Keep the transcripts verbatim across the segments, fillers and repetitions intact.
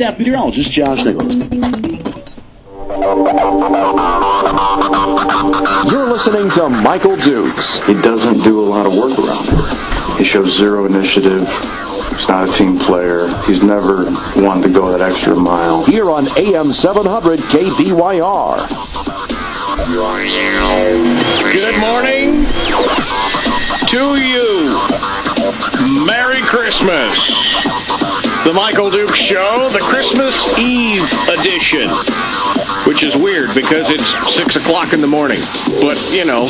staff meteorologist, Josh Nichols. You're listening to Michael Dukes. He doesn't do a lot of work around here. He shows zero initiative. He's not a team player. He's never wanted to go that extra mile. Here on A M seven hundred K B Y R. Good morning to you. Merry Christmas. The Michael Dukes Show, the Christmas Eve edition, which is weird because it's six o'clock in the morning. But, you know,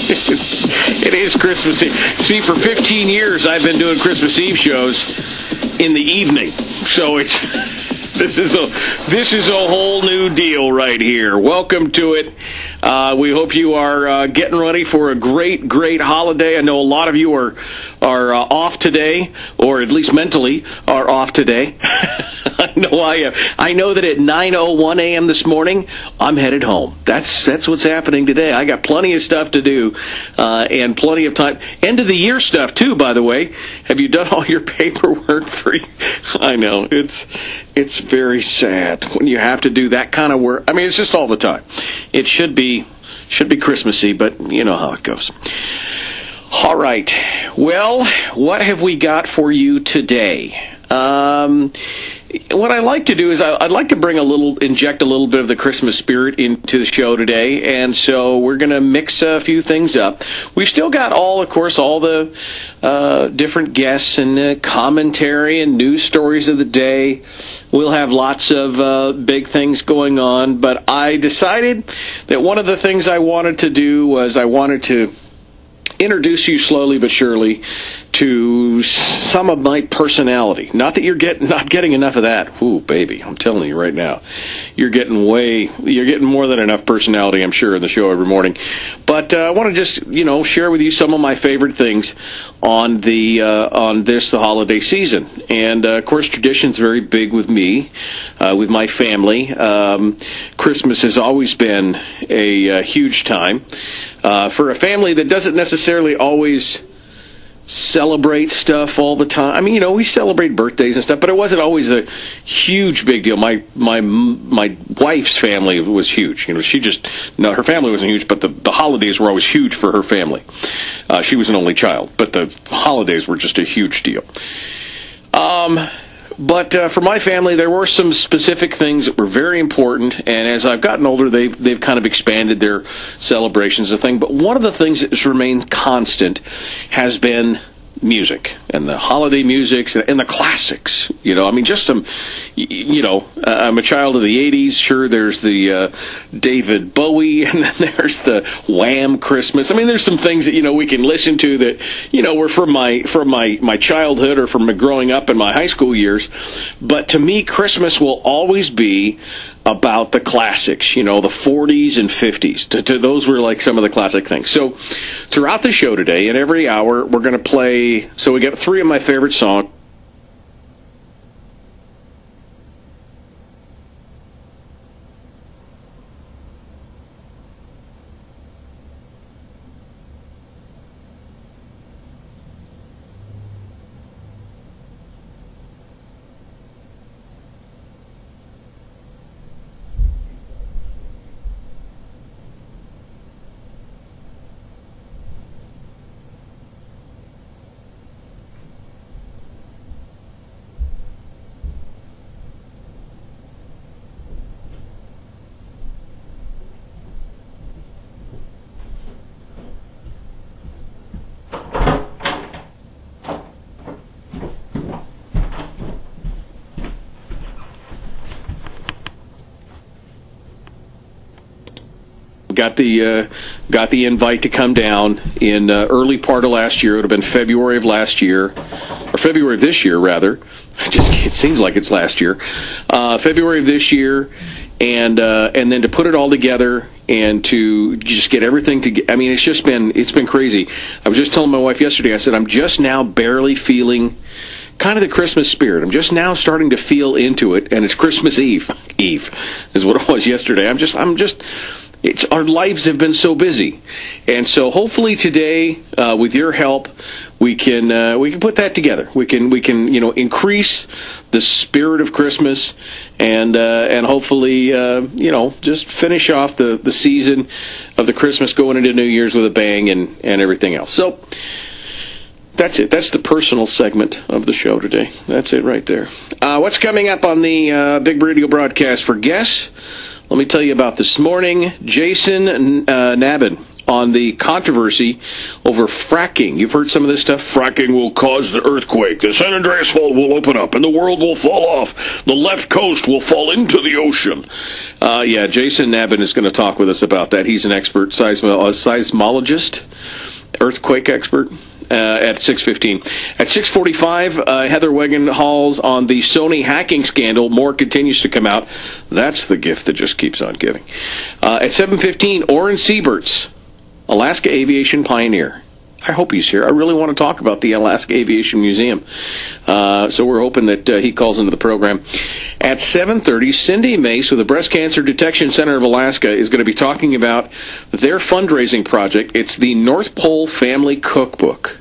it is Christmas Eve. See, for fifteen years I've been doing Christmas Eve shows in the evening. So it's this is a this is a whole new deal right here. Welcome to it. Uh, we hope you are uh, getting ready for a great, great holiday. I know a lot of you are are uh, off today, or at least mentally are off today. I know I am. I know that at nine oh one a.m. this morning, I'm headed home. That's that's what's happening today. I got plenty of stuff to do, uh, and plenty of time. End of the year stuff too, by the way. Have you done all your paperwork for? I know it's it's very sad when you have to do that kind of work. I mean, it's just all the time. It should be should be Christmassy, but you know how it goes. All right. Well, what have we got for you today? Um, what I like to do is I, I'd like to bring a little, inject a little bit of the Christmas spirit into the show today, and so we're going to mix a few things up. We've still got all, of course, all the uh, different guests and uh, commentary and news stories of the day. We'll have lots of uh, big things going on, but I decided that one of the things I wanted to do was I wanted to introduce you slowly but surely to some of my personality. Not that you're getting not getting enough of that. Ooh, baby, I'm telling you right now, you're getting way, you're getting more than enough personality, I'm sure, in the show every morning. But uh, I want to just, you know, share with you some of my favorite things on the uh, on this the holiday season. And uh, of course, tradition's very big with me, uh, with my family. Um, Christmas has always been a, a huge time. Uh, for a family that doesn't necessarily always celebrate stuff all the time. I mean, you know, we celebrate birthdays and stuff, but it wasn't always a huge big deal. My my my wife's family was huge. You know, she just, no, her family wasn't huge, but the, the holidays were always huge for her family. Uh, she was an only child, but the holidays were just a huge deal. Um... But uh, for my family, there were some specific things that were very important, and as I've gotten older, they've, they've kind of expanded their celebrations and thing. But one of the things that has remained constant has been music, and the holiday music, and the classics. You know, I mean, just some, you know, I'm a child of the eighties. Sure, there's the uh, David Bowie, and then there's the Wham! Christmas. I mean, there's some things that, you know, we can listen to that, you know, were from my from my, my childhood or from my growing up in my high school years. But to me, Christmas will always be about the classics, you know, the forties and fifties. To, to, those were like some of the classic things. So throughout the show today, and every hour, we're going to play, so we get three of my favorite songs. Got the uh, got the invite to come down in uh, early part of last year. It would have been February of last year, or February of this year, rather. It just it seems like it's last year. Uh, February of this year, and uh, and then to put it all together and to just get everything to get. I mean, it's just been it's been crazy. I was just telling my wife yesterday. I said I'm just now barely feeling kind of the Christmas spirit. I'm just now starting to feel into it, and it's Christmas Eve. Eve is what it was yesterday. I'm just I'm just. It's, our lives have been so busy, and so hopefully today, uh, with your help, we can uh, we can put that together. We can we can you know increase the spirit of Christmas, and uh, and hopefully, uh, you know, just finish off the, the season of the Christmas going into New Year's with a bang and, and everything else. So that's it. That's the personal segment of the show today. That's it right there. Uh, what's coming up on the uh, Big Radio broadcast for guests? Let me tell you about this morning. Jason uh, Nabin on the controversy over fracking. You've heard some of this stuff? Fracking will cause the earthquake. The San Andreas Fault will open up, and the world will fall off. The left coast will fall into the ocean. Uh, yeah, Jason Nabin is going to talk with us about that. He's an expert seismo- a seismologist, earthquake expert. Uh, at six fifteen. At six forty-five, uh, Heather Wegenhals on the Sony hacking scandal. More continues to come out. That's the gift that just keeps on giving. Uh, at seven fifteen, Orrin Sieberts, Alaska aviation pioneer. I hope he's here. I really want to talk about the Alaska Aviation Museum. Uh, so we're hoping that uh, he calls into the program. At seven thirty, Cindy Mace with the Breast Cancer Detection Center of Alaska is going to be talking about their fundraising project. It's the North Pole Family Cookbook.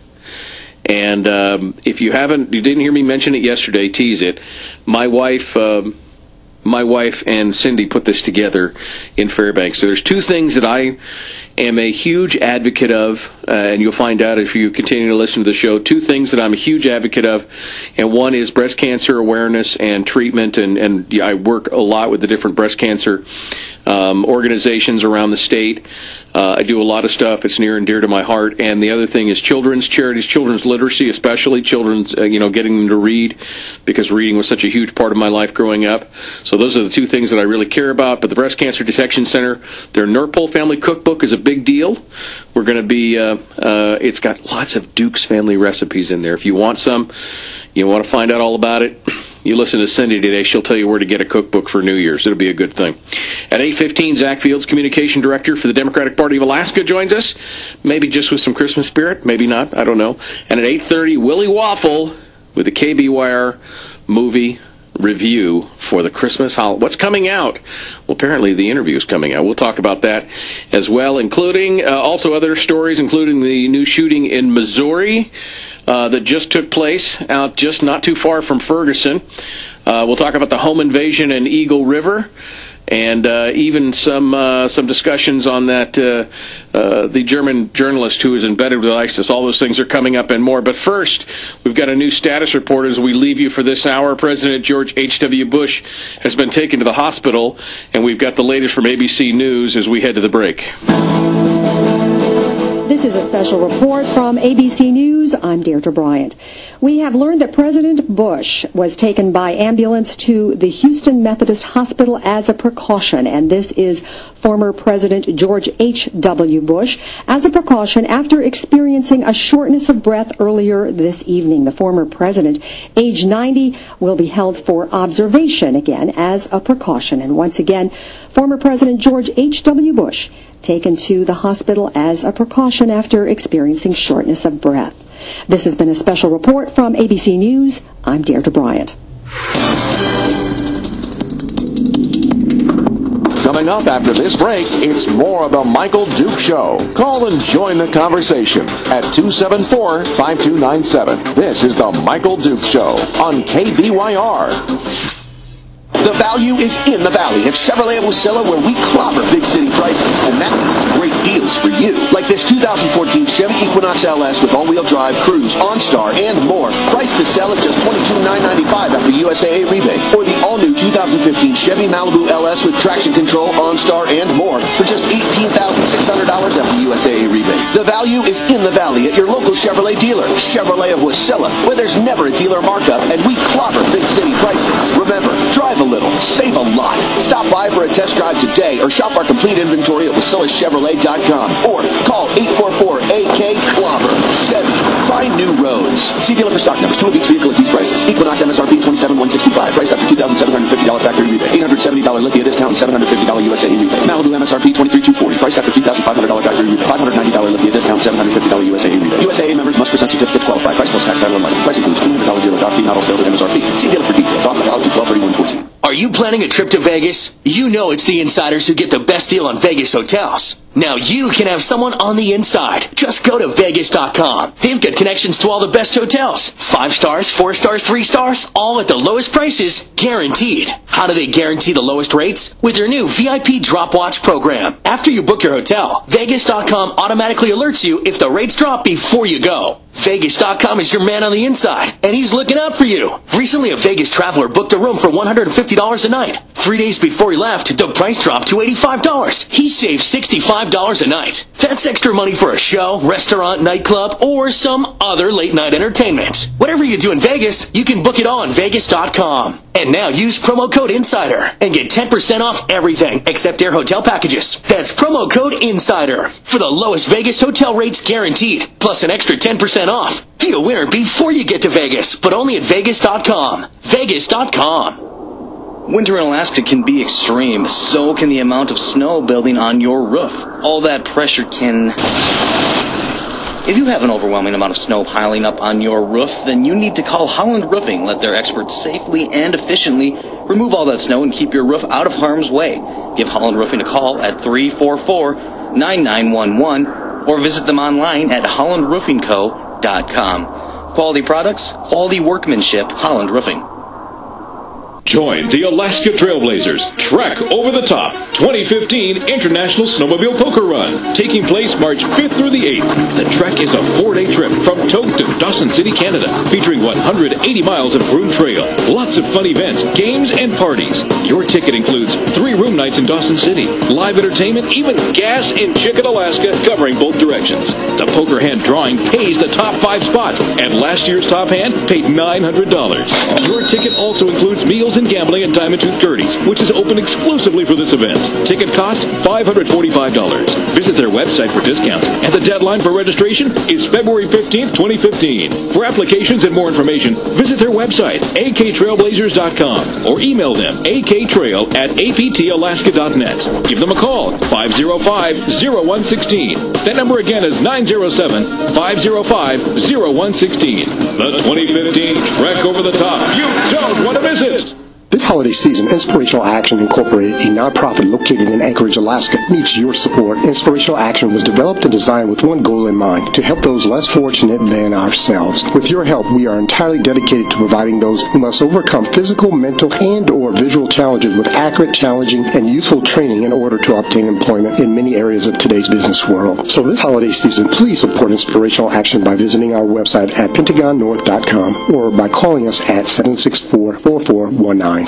And um, if you haven't, you didn't hear me mention it yesterday, tease it. My wife, um, my wife and Cindy put this together in Fairbanks. So there's two things that I am a huge advocate of, uh, and you'll find out if you continue to listen to the show, two things that I'm a huge advocate of, and one is breast cancer awareness and treatment, and, and yeah, I work a lot with the different breast cancer um, organizations around the state. Uh, I do a lot of stuff. It's near and dear to my heart. And the other thing is children's charities, children's literacy, especially children's, uh, you know, getting them to read, because reading was such a huge part of my life growing up. So those are the two things that I really care about. But the Breast Cancer Detection Center, their North Pole Family Cookbook is a big deal. We're going to be, uh, uh, it's got lots of Duke's family recipes in there. If you want some, you want to find out all about it, you listen to Cindy today. She'll tell you where to get a cookbook for New Year's. It'll be a good thing. At eight fifteen, Zach Fields, Communication Director for the Democratic Party of Alaska, joins us. Maybe just with some Christmas spirit. Maybe not. I don't know. And at eight thirty, Willie Waffle with the K B Y R movie review for the Christmas holiday. What's coming out? Well, apparently the interview is coming out. We'll talk about that as well, including uh, also other stories, including the new shooting in Missouri uh, that just took place out just not too far from Ferguson. Uh, we'll talk about the home invasion in Eagle River, and uh, even some uh, some discussions on that, uh, uh, the German journalist who is embedded with ISIS. All those things are coming up and more. But first, we've got a new status report as we leave you for this hour. President George H W. Bush has been taken to the hospital, and we've got the latest from A B C News as we head to the break. This is a special report from A B C News. I'm Deirdre Bryant. We have learned that President Bush was taken by ambulance to the Houston Methodist Hospital as a precaution, and this is former President George H W. Bush as a precaution after experiencing a shortness of breath earlier this evening. The former president, age ninety, will be held for observation again as a precaution. And once again, former President George H W. Bush taken to the hospital as a precaution after experiencing shortness of breath. This has been a special report from A B C News. I'm Deirdre Bryant. Coming up after this break, it's more of the Michael Duke Show. Call and join the conversation at two seven four, five two nine seven. This is the Michael Duke Show on K B Y R. The value is in the Valley at Chevrolet of Wasilla, where we clobber big city prices, and that means great deals for you. Like this two thousand fourteen Chevy Equinox L S with all-wheel drive, cruise, OnStar, and more. Priced to sell at just twenty-two thousand nine hundred ninety-five dollars after U S A A rebate. Or the all-new two thousand fifteen Chevy Malibu L S with traction control, OnStar, and more for just eighteen thousand six hundred dollars after U S A A rebate. The value is in the Valley at your local Chevrolet dealer. Chevrolet of Wasilla, where there's never a dealer markup, and we clobber big city prices. Remember, drive a little, save a lot. Stop by for a test drive today or shop our complete inventory at wasilla chevrolet dot com or call eight four four A K Clobber. Chevy, find new roads. See dealer for stock numbers. Two of each vehicle at these prices. Equinox M S R P twenty-seven thousand one hundred sixty-five. Priced after two thousand seven hundred fifty dollars factory rebate. eight hundred seventy dollars Lithia discount and seven hundred fifty dollars U S A A rebate. Malibu M S R P twenty-three thousand two hundred forty. Priced after two thousand five hundred dollars factory rebate. five hundred ninety dollars Lithia discount, seven hundred fifty dollars U S A A rebate. U S A A members must present certificates qualify. Price plus tax, title, and license. Price includes two hundred dollars dealer doc fee, not all sales at M S R P. See dealer for details. Offer valid through twelve thirty-one fourteen. Are you planning a trip to Vegas? You know it's the insiders who get the best deal on Vegas hotels. Now you can have someone on the inside. Just go to Vegas dot com. They've got connections to all the best hotels. Five stars, four stars, three stars, all at the lowest prices, guaranteed. How do they guarantee the lowest rates? With their new V I P Drop Watch program. After you book your hotel, Vegas dot com automatically alerts you if the rates drop before you go. Vegas dot com is your man on the inside, and he's looking out for you. Recently, a Vegas traveler booked a room for one hundred fifty dollars a night. Three days before he left, the price dropped to eighty-five dollars. He saved sixty-five dollars a night. That's extra money for a show, restaurant, nightclub, or some other late-night entertainment. Whatever you do in Vegas, you can book it all on Vegas dot com. And now use promo code INSIDER and get ten percent off everything except their hotel packages. That's promo code INSIDER for the lowest Vegas hotel rates guaranteed, plus an extra ten percent off. Be a winner before you get to Vegas, but only at Vegas dot com. Vegas dot com. Winter in Alaska can be extreme. So can the amount of snow building on your roof. All that pressure can... If you have an overwhelming amount of snow piling up on your roof, then you need to call Holland Roofing. Let their experts safely and efficiently remove all that snow and keep your roof out of harm's way. Give Holland Roofing a call at three four four, nine nine one one or visit them online at holland roofing co dot com. Quality products, quality workmanship, Holland Roofing. Join the Alaska Trailblazers Trek Over the Top twenty fifteen International Snowmobile Poker Run, taking place March fifth through the eighth. The trek is a four-day trip from Tok to Dawson City, Canada, featuring one hundred eighty miles of groomed trail, lots of fun events, games, and parties. Your ticket includes three room nights in Dawson City, live entertainment, even gas in Chicken, Alaska, covering both directions. The poker hand drawing pays the top five spots, and last year's top hand paid nine hundred dollars. Your ticket also includes meals and gambling at Diamond Tooth Gertie's, which is open exclusively for this event. Ticket cost five hundred forty-five dollars. Visit their website for discounts, and the deadline for registration is February fifteenth, twenty fifteen. For applications and more information, visit their website, a k trailblazers dot com, or email them a k trail at a p t alaska dot net. Give them a call, five oh five, oh one one six. That number again is nine oh seven, five oh five, oh one one six. The twenty fifteen Trek Over the Top. You don't want to miss it. This holiday season, Inspirational Action Incorporated, a nonprofit located in Anchorage, Alaska, needs your support. Inspirational Action was developed and designed with one goal in mind, to help those less fortunate than ourselves. With your help, we are entirely dedicated to providing those who must overcome physical, mental, and or visual challenges with accurate, challenging, and useful training in order to obtain employment in many areas of today's business world. So this holiday season, please support Inspirational Action by visiting our website at pentagon north dot com or by calling us at seven six four, four four one nine.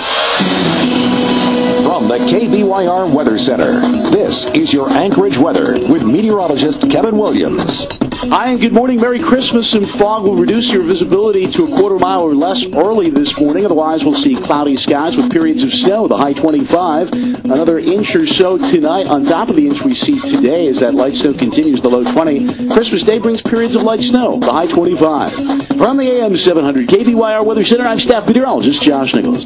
From the K B Y R Weather Center, this is your Anchorage weather with meteorologist Kevin Williams. Hi, and good morning. Merry Christmas. And fog will reduce your visibility to a quarter mile or less early this morning. Otherwise, we'll see cloudy skies with periods of snow, the high twenty-five. Another inch or so tonight on top of the inch we see today as that light snow continues, the low twenty. Christmas Day brings periods of light snow, the high twenty-five. From the A M seven hundred K B Y R Weather Center, I'm staff meteorologist Josh Nichols.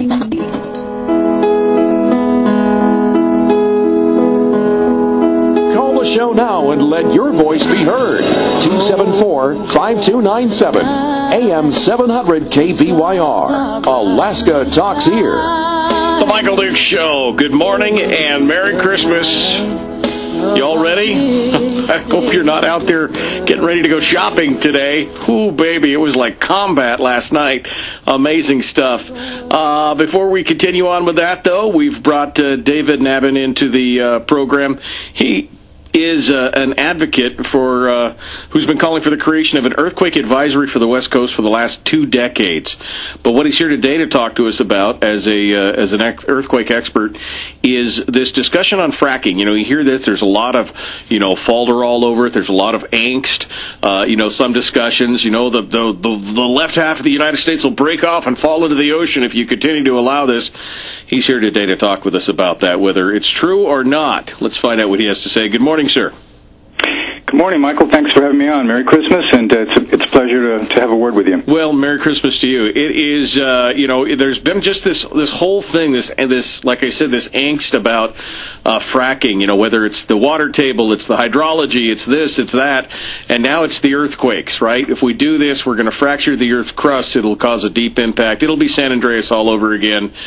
The show now and let your voice be heard. two seven four, five two nine seven. A M seven hundred K B Y R. Alaska Talks Here. The Michael Duke Show. Good morning and Merry Christmas. Y'all ready? I hope you're not out there getting ready to go shopping today. Ooh, baby, it was like combat last night. Amazing stuff. Uh, before we continue on with that, though, we've brought uh, David Nabin into the uh, program. He is uh, an advocate for uh, who's been calling for the creation of an earthquake advisory for the West Coast for the last two decades. But what he's here today to talk to us about as a uh, as an earthquake expert is this discussion on fracking. You know, you hear this, there's a lot of, you know, falder all over it. There's a lot of angst. Uh, you know, some discussions, you know, the, the, the, the left half of the United States will break off and fall into the ocean if you continue to allow this. He's here today to talk with us about that, whether it's true or not. Let's find out what he has to say. Good morning, sir. Good morning, Michael. Thanks for having me on. Merry Christmas, and uh, it's, a, it's a pleasure to, to have a word with you. Well, Merry Christmas to you. It is, uh, you know, there's been just this this whole thing, this, and this, like I said, this angst about uh, fracking, you know, whether it's the water table, it's the hydrology, it's this, it's that, and now it's the earthquakes, right? If we do this, we're going to fracture the Earth's crust. It'll cause a deep impact. It'll be San Andreas all over again.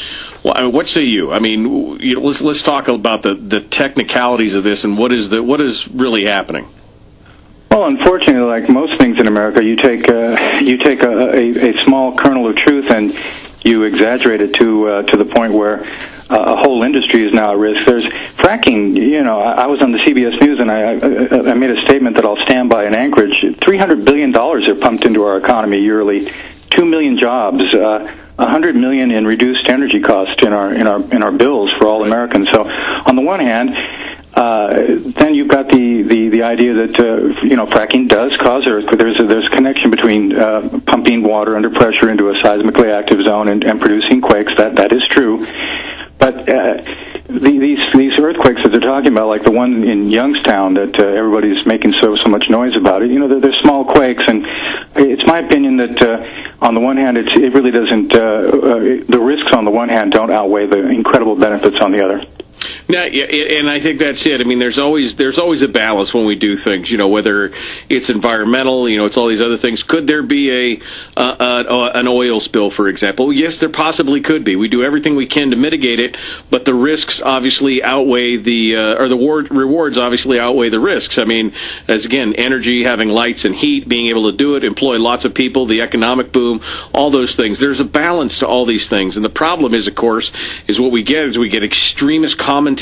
Well, I mean, what say you? I mean, you know, let's let's talk about the, the technicalities of this and what is the what is really happening. Well, unfortunately, like most things in America, you take uh, you take a, a, a small kernel of truth and you exaggerate it to uh, to the point where uh, a whole industry is now at risk. There's fracking. You know, I, I was on the C B S News and I, I I made a statement that I'll stand by in Anchorage. Three hundred billion dollars are pumped into our economy yearly. Two million jobs. Uh, one hundred million in reduced energy costs in our in our in our bills for all Americans. So, on the one hand, uh, then you've got the, the, the idea that uh, you know fracking does cause earthquakes. There's a, there's a connection between uh, pumping water under pressure into a seismically active zone and, and producing quakes. That that is true. But uh, the, these these earthquakes that they're talking about, like the one in Youngstown that uh, everybody's making so so much noise about, it, you know, they're, they're small quakes, and it's my opinion that uh, on the one hand, it's, it really doesn't. Uh, uh, the risks on the one hand don't outweigh the incredible benefits on the other. Now, yeah, and I think that's it. I mean, there's always there's always a balance when we do things. You know, whether it's environmental, you know, it's all these other things. Could there be a uh, uh, an oil spill, for example? Yes, there possibly could be. We do everything we can to mitigate it, but the risks obviously outweigh the uh, or the war- rewards obviously outweigh the risks. I mean, as again, energy, having lights and heat, being able to do it, employ lots of people, the economic boom, all those things. There's a balance to all these things, and the problem is, of course, is what we get is we get extremist commentary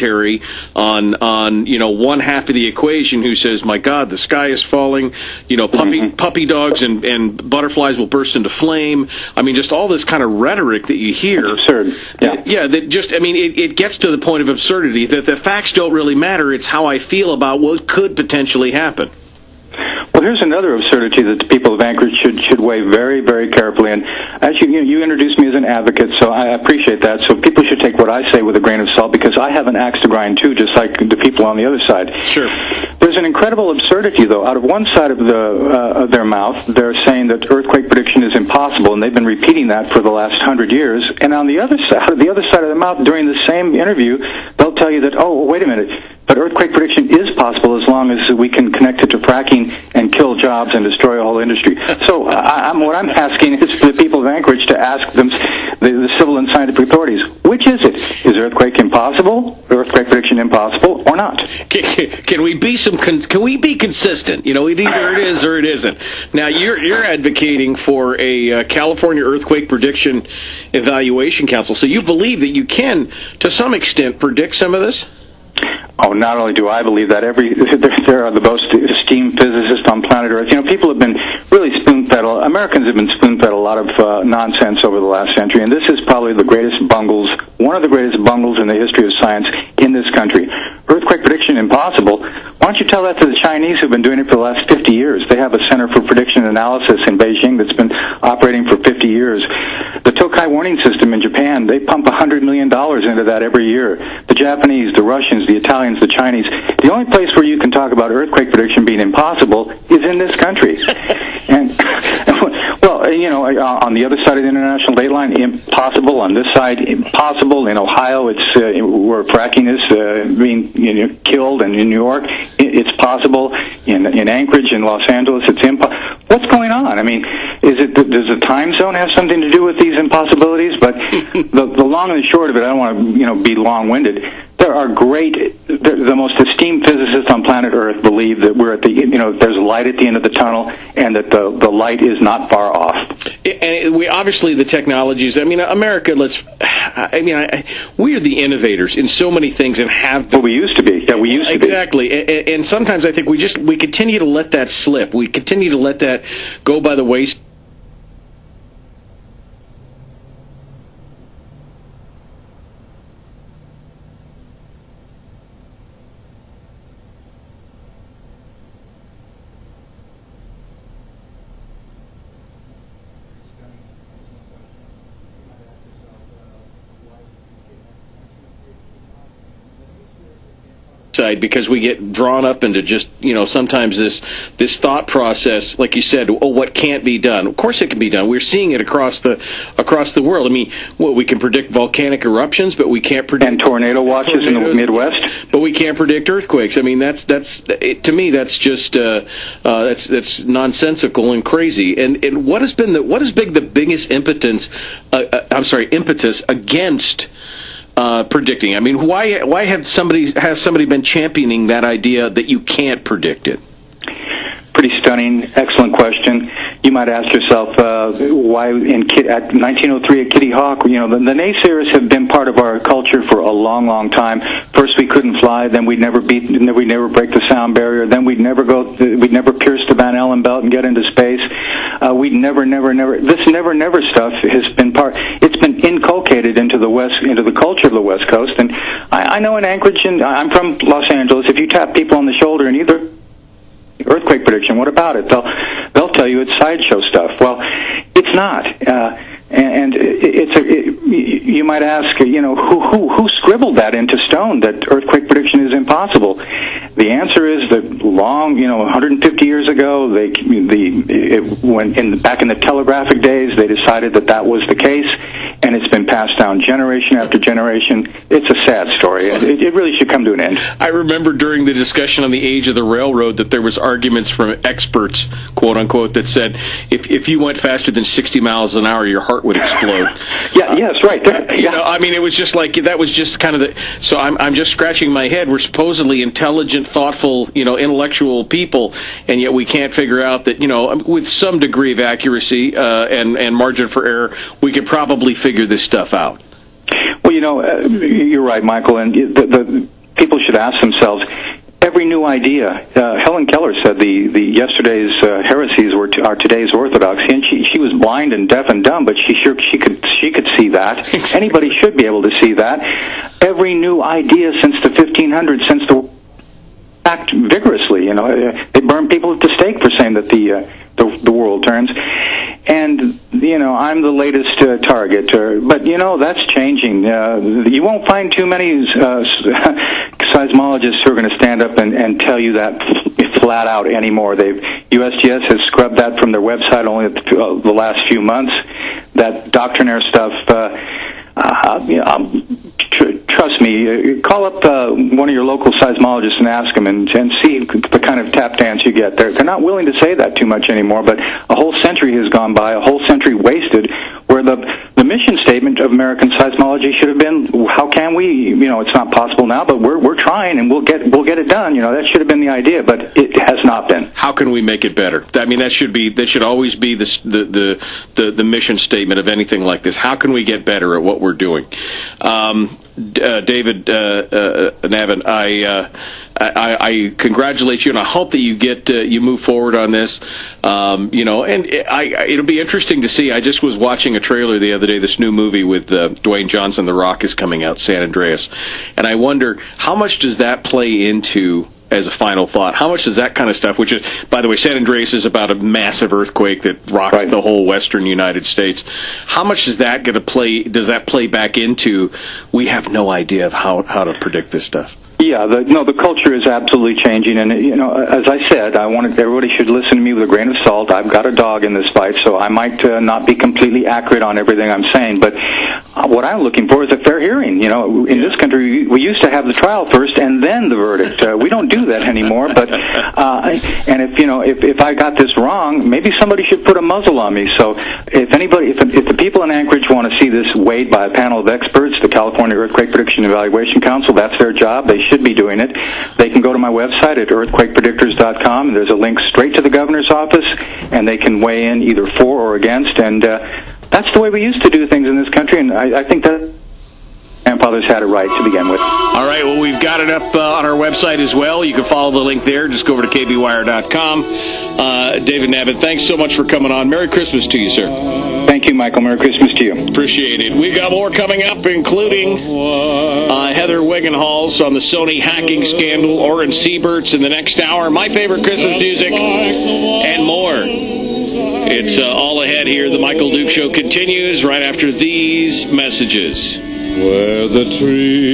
on on you know one half of the equation who says, my God, the sky is falling, you know puppy mm-hmm. puppy dogs and, and butterflies will burst into flame. I mean, just all this kind of rhetoric that you hear. It's absurd. Yeah, yeah. That just I mean, it, it gets to the point of absurdity that the facts don't really matter. It's how I feel about what could potentially happen. Well, here's another absurdity that the people of Anchorage should should weigh very, very carefully. And as you, you you introduced me as an advocate, so I appreciate that. So people should take what I say with a grain of salt, because I have an axe to grind too, just like the people on the other side. Sure. There's an incredible absurdity, though. Out of one side of the uh, of their mouth, they're saying that earthquake prediction is impossible, and they've been repeating that for the last hundred years. And on the other side, the other side of their mouth, during the same interview, they'll tell you that, oh, wait a minute, but earthquake prediction is possible as long as we can connect it to fracking and kill jobs and destroy a whole industry. So I, I'm, what I'm asking is for the people of Anchorage to ask them, the, the civil and scientific authorities, which is it? Is earthquake impossible, earthquake prediction impossible, or not? Can, can we be some? Can we be consistent? You know, either it is or it isn't. Now, you're you're advocating for a uh, California Earthquake Prediction Evaluation Council, so you believe that you can, to some extent, predict some of this? Oh, not only do I believe that, every there, there are the most esteemed physicists on planet Earth. You know, people have been really spoon-fed, Americans have been spoon-fed a lot of uh, nonsense over the last century, and this is probably the greatest bungles, one of the greatest bungles in the history of science in this country. Earthquake prediction impossible. Why don't you tell that to the Chinese who've been doing it for the last fifty years? They have a Center for Prediction and Analysis in Beijing that's been operating for fifty years. The Tokai warning system in Japan, they pump one hundred million dollars into that every year. The Japanese, the Russians, the Italians, the Chinese. The only place where you can talk about earthquake prediction being impossible is in this country. and, well, you know, on the other side of the international date line, impossible. On this side, impossible. In Ohio, it's uh, where fracking is uh, being you know, killed, and in New York, it's possible. In in Anchorage, in Los Angeles, it's impossible. What's going on? I mean, is it does the time zone have something to do with these impossibilities? But the, the long and the short of it, I don't want to you know be long-winded. There are great, the most esteemed physicists on planet Earth believe that we're at the, you know, there's light at the end of the tunnel, and that the the light is not far off. And we obviously the technologies. I mean, America. Let's. I mean, I, we are the innovators in so many things, and have. Well, we used to be. Yeah, we used to exactly. be. Exactly. And, and sometimes I think we just we continue to let that slip. We continue to let that go by the wayside. Because we get drawn up into just, you know, sometimes this this thought process, like you said, oh, what can't be done? Of course it can be done. We're seeing it across the across the world. I mean, well, we can predict volcanic eruptions, but we can't predict... And tornado watches tornadoes, in the Midwest. But we can't predict earthquakes. I mean, that's, that's it, to me, that's just, uh, uh, that's that's nonsensical and crazy. And and what has been the, what has been the biggest impotence, uh, uh, I'm sorry, impetus against uh, predicting? I mean, why why have somebody has somebody been championing that idea that you can't predict it? Pretty stunning, excellent question. You might ask yourself, uh, why in Kid, at nineteen oh three at Kitty Hawk, you know, the, the naysayers have been part of our culture for a long, long time. First we couldn't fly, then we'd never beat, then we'd never break the sound barrier, then we'd never go, we'd never pierce the Van Allen belt and get into space. Uh, we'd never, never, never, this never, never stuff has been part, it's been inculcated into the West, into the culture of the West Coast. And I, I know in Anchorage, and I'm from Los Angeles, if you tap people on the shoulder and either earthquake prediction, what about it? They'll they'll tell you it's sideshow stuff. Well, it's not, uh, and, and it's a, it, you might ask, you know, who who who scribbled that into stone that earthquake prediction is impossible? The answer is that long, you know, one hundred fifty years ago, they the it, when in the, back in the telegraphic days, they decided that that was the case, and it's been passed down generation after generation. It's a sad story. It, it really should come to an end. I remember during the discussion on the age of the railroad that there was arguments from experts, quote unquote, that said if if you went faster than sixty miles an hour, your heart would explode. Yeah, uh, yes, right. Yeah. You know, I mean, it was just like that was just kind of the. So I'm I'm just scratching my head. We're supposedly intelligent, thoughtful, you know, intellectual people, and yet we can't figure out that, you know, with some degree of accuracy uh, and and margin for error, we could probably figure this stuff out. Well, you know, uh, you're right, Michael, and the, the people should ask themselves. Every new idea. Uh, Helen Keller said the, the yesterday's uh, heresies were to, are today's orthodoxy, and she she was blind and deaf and dumb, but she sure she could she could see that. Anybody should be able to see that. Every new idea since the fifteen hundreds, since the act vigorously, you know, they burn people at the stake for saying that the uh, the, the world turns. And, you know, I'm the latest uh, target. Uh, but, you know, that's changing. Uh, you won't find too many uh, seismologists who are going to stand up and, and tell you that flat out anymore. They've U S G S has scrubbed that from their website only the, uh, the last few months. That doctrinaire stuff, uh, uh, you know, um, tr- trust me, uh, call up uh, one of your local seismologists and ask them and, and see the kind of tap dance you get. They're, they're not willing to say that too much anymore, but a whole century has gone by, a whole century wasted, where the the mission statement of American seismology should have been, how can we, you know, it's not possible now, but we're we're trying and we'll get we'll get it done. You know, that should have been the idea, but it has not been. How can we make it better? I mean, that should be that should always be the the the the, the mission statement of anything like this. How can we get better at what we're doing? Um, uh, David uh, uh, Navin, I. Uh, I, I congratulate you, and I hope that you get uh, you move forward on this. Um, you know, and it, I, it'll be interesting to see. I just was watching a trailer the other day. This new movie with uh, Dwayne Johnson, The Rock, is coming out, San Andreas, and I wonder how much does that play into, as a final thought, how much does that kind of stuff, which is, by the way, San Andreas is about a massive earthquake that rocked right. the whole western United States. How much is that going to play? Does that play back into? We have no idea of how how to predict this stuff. Yeah, the, no, the culture is absolutely changing, and you know, as I said, I wanted everybody should listen to me with a grain of salt. I've got a dog in this fight, so I might uh, not be completely accurate on everything I'm saying, but uh, what I'm looking for is a fair hearing. You know, in this country, we used to have the trial first and then the verdict. Uh, we don't do that anymore. But uh, and if you know, if if I got this wrong, maybe somebody should put a muzzle on me. So if anybody, if if the people in Anchorage want to see this weighed by a panel of experts, the California Earthquake Prediction Evaluation Council, that's their job. They should be doing it. They can go to my website at earthquake predictors dot com, and there's a link straight to the governor's office, and they can weigh in either for or against, and uh, that's the way we used to do things in this country, and I, I think that grandfathers had it right to begin with. All right, well, we've got it up uh, on our website as well. You can follow the link there. Just go over to k b wire dot com. Uh, David Navin, thanks so much for coming on. Merry Christmas to you, sir. Thank you, Michael. Merry Christmas to you. Appreciate it. We've got more coming up, including uh, Heather Wigenhals on the Sony hacking scandal, Oren Sieberts in the next hour, my favorite Christmas music, and more. It's uh, all ahead here. The Michael Duke Show continues right after these messages. Where the tree